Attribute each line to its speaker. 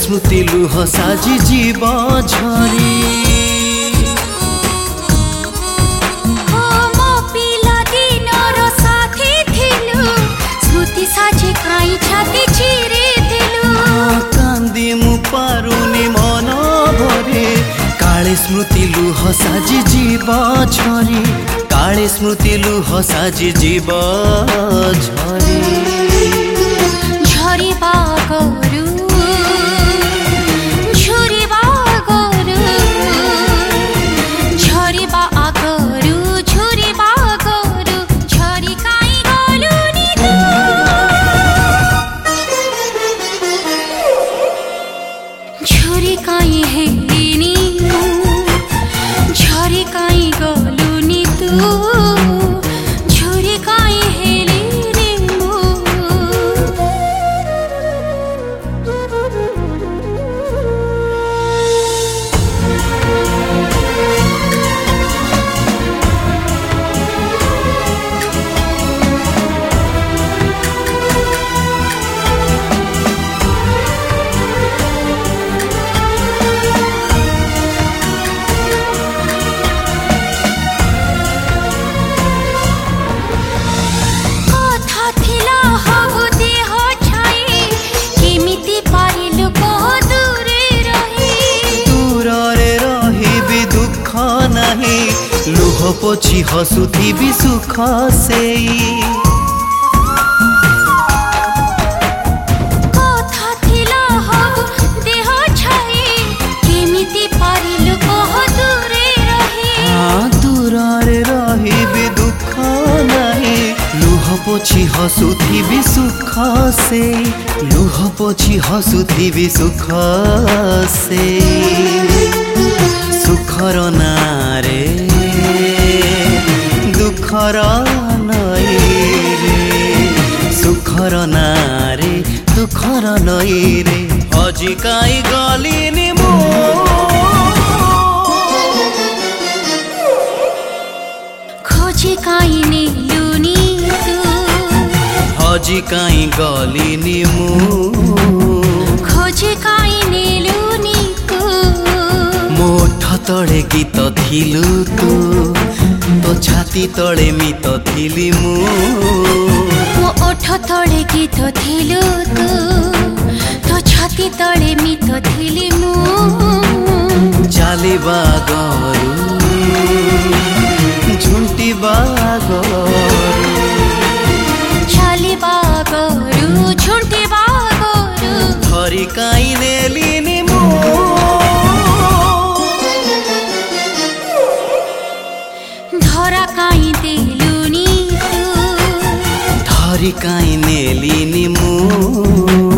Speaker 1: स्मृति लुह साजी जीव झरी
Speaker 2: मो पिला दिनर साथी थिलु स्मृति साजे काई छाती चिरे दिलु
Speaker 1: कांदी मु पारुनी मन भरे काले स्मृति लुह साजी जीव झरी काले स्मृति लुह साजी जीव झरी
Speaker 2: झरिबा गरु झुरिबा गरु झरिबा गरु झुरिबा गरु झरि काई गलु नि तू झुरि काई हेलिनी झरि काई गलु नि तू झुरि काई हेली रे मो
Speaker 1: लुह पोछि हसुथिबी सुख सेई
Speaker 2: कथा थिला हबु देह छाई केमिति पारिलु कह दूरे रही
Speaker 1: दूरे रहिबी दुख नाही लुह पोछि हसुथिबी सुख सेई लुह पोछि हसुथिबी सुख सेई सुखर नारे दुखर नई रे सुखर नारे दुखर नई रे अजी काई गलिनी मो
Speaker 2: खोजी काई नेलुनी तू
Speaker 1: अजी काई गलिनी मो
Speaker 2: खोजी काई नेलुनी तू
Speaker 1: मोठ तले गीत थिलु तू तो छाती तले मित थिली मु
Speaker 2: मो ओठ तले गीत थिलु तू तो छाती तले मित थिली मु
Speaker 1: चालिबा गरु झुंटिबा गरु
Speaker 2: चालिबा गरु झुंटिबा गरु
Speaker 1: धरी काई नेलिनी मु
Speaker 2: धरा काई देलुनी तू
Speaker 1: धरी काई नेलिनी मु